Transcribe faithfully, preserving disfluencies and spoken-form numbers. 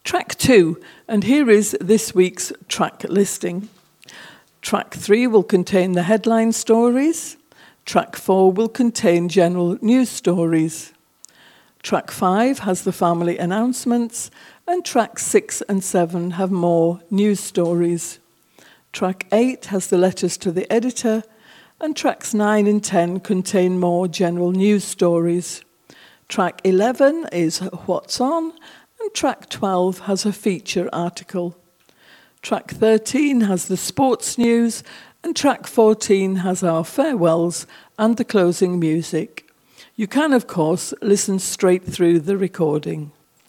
Track two, and here is this week's track listing. Track three will contain the headline stories. Track four will contain general news stories. Track five has the family announcements, and track six and seven have more news stories. Track eight has the letters to the editor, and tracks nine and ten contain more general news stories. Track eleven is What's On, and track twelve has a feature article. Track thirteen has the sports news, and track fourteen has our farewells and the closing music. You can, of course, listen straight through the recording.